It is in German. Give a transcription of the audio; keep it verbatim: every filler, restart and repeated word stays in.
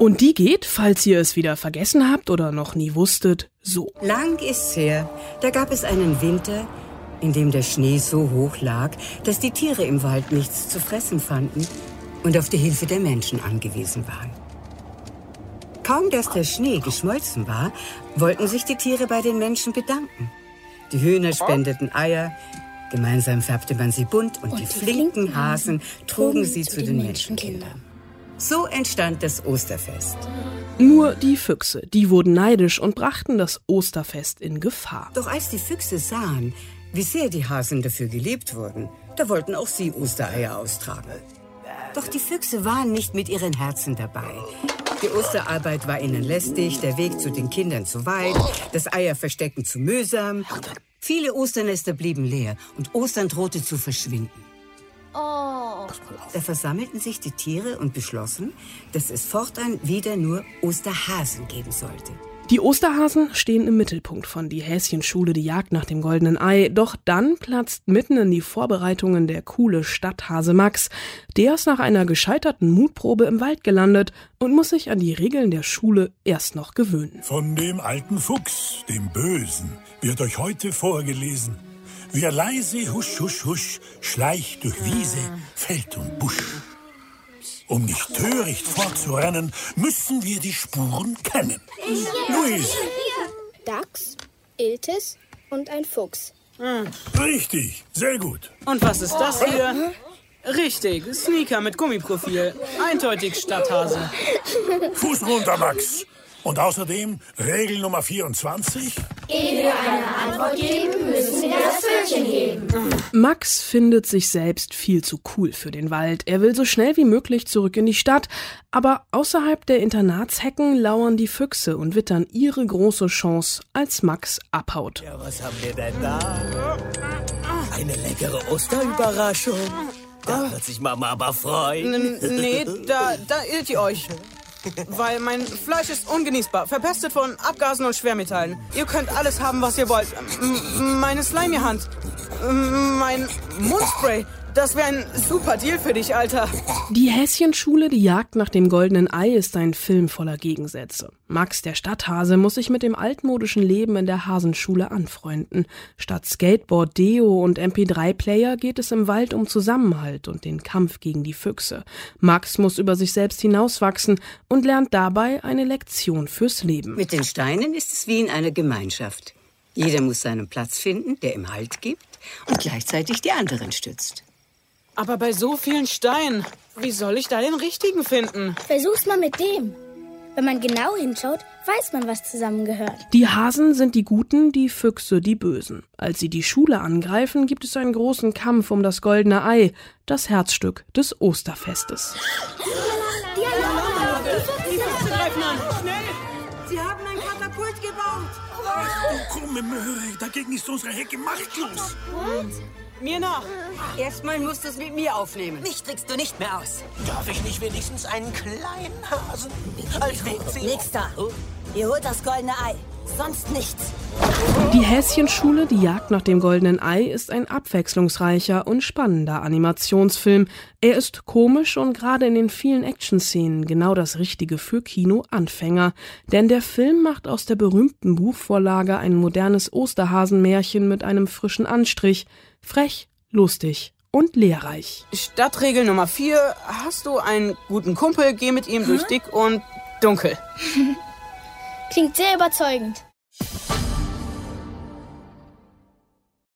Und die geht, falls ihr es wieder vergessen habt oder noch nie wusstet, so. Lang ist's her, da gab es einen Winter, in dem der Schnee so hoch lag, dass die Tiere im Wald nichts zu fressen fanden und auf die Hilfe der Menschen angewiesen waren. Kaum, dass der Schnee geschmolzen war, wollten sich die Tiere bei den Menschen bedanken. Die Hühner spendeten Eier, gemeinsam färbte man sie bunt und, und die, die flinken Hasen trugen sie zu den Menschenkindern. So entstand das Osterfest. Nur die Füchse, die wurden neidisch und brachten das Osterfest in Gefahr. Doch als die Füchse sahen, wie sehr die Hasen dafür geliebt wurden, da wollten auch sie Ostereier austragen. Doch die Füchse waren nicht mit ihren Herzen dabei. Die Osterarbeit war ihnen lästig, der Weg zu den Kindern zu weit, das Eierverstecken zu mühsam. Viele Osternester blieben leer und Ostern drohte zu verschwinden. Oh. Da versammelten sich die Tiere und beschlossen, dass es fortan wieder nur Osterhasen geben sollte. Die Osterhasen stehen im Mittelpunkt von Die Häschenschule, die Jagd nach dem goldenen Ei. Doch dann platzt mitten in die Vorbereitungen der coole Stadthase Max. Der ist nach einer gescheiterten Mutprobe im Wald gelandet und muss sich an die Regeln der Schule erst noch gewöhnen. Von dem alten Fuchs, dem Bösen, wird euch heute vorgelesen. Wer leise husch, husch, husch schleicht durch Wiese, Feld und Busch. Um nicht töricht fortzurennen, müssen wir die Spuren kennen. Luise. Dachs, Iltis und ein Fuchs. Hm. Richtig, sehr gut. Und was ist das hier? Richtig, Sneaker mit Gummiprofil. Eindeutig Stadthase. Fuß runter, Max. Und außerdem Regel Nummer vierundzwanzig. Ehe wir eine Antwort geben, müssen wir das Pfötchen heben. Max findet sich selbst viel zu cool für den Wald. Er will so schnell wie möglich zurück in die Stadt. Aber außerhalb der Internatshecken lauern die Füchse und wittern ihre große Chance, als Max abhaut. Ja, was haben wir denn da? Eine leckere Osterüberraschung. Da wird sich Mama aber freuen. N- nee, da, da irrt ihr euch. Weil mein Fleisch ist ungenießbar, verpestet von Abgasen und Schwermetallen. Ihr könnt alles haben, was ihr wollt. M- meine Slimy-Hand, M- mein Mundspray. Das wäre ein super Deal für dich, Alter. Die Häschenschule, die Jagd nach dem goldenen Ei, ist ein Film voller Gegensätze. Max, der Stadthase, muss sich mit dem altmodischen Leben in der Hasenschule anfreunden. Statt Skateboard, Deo und M P drei Player geht es im Wald um Zusammenhalt und den Kampf gegen die Füchse. Max muss über sich selbst hinauswachsen und lernt dabei eine Lektion fürs Leben. Mit den Steinen ist es wie in einer Gemeinschaft. Jeder muss seinen Platz finden, der ihm Halt gibt und gleichzeitig die anderen stützt. Aber bei so vielen Steinen, wie soll ich da den richtigen finden? Versuch's mal mit dem. Wenn man genau hinschaut, weiß man, was zusammengehört. Die Hasen sind die Guten, die Füchse die Bösen. Als sie die Schule angreifen, gibt es einen großen Kampf um das goldene Ei, das Herzstück des Osterfestes. Die Alarme! Die Füchse greifen an! Schnell! Sie haben ein Katapult gebaut. Ach du krumme Möhre, dagegen ist unsere Hecke machtlos. Mir nach! Erstmal musst du es mit mir aufnehmen. Mich trickst du nicht mehr aus. Darf ich nicht wenigstens einen kleinen Hasen als Wegzieher? Nix da. Ihr holt das goldene Ei. Sonst nichts. Die Häschenschule, die Jagd nach dem goldenen Ei, ist ein abwechslungsreicher und spannender Animationsfilm. Er ist komisch und gerade in den vielen Actionszenen genau das Richtige für Kinoanfänger. Denn der Film macht aus der berühmten Buchvorlage ein modernes Osterhasenmärchen mit einem frischen Anstrich. Frech, lustig und lehrreich. Stadtregel Nummer vier. Hast du einen guten Kumpel, geh mit ihm durch dick und dunkel. Klingt sehr überzeugend.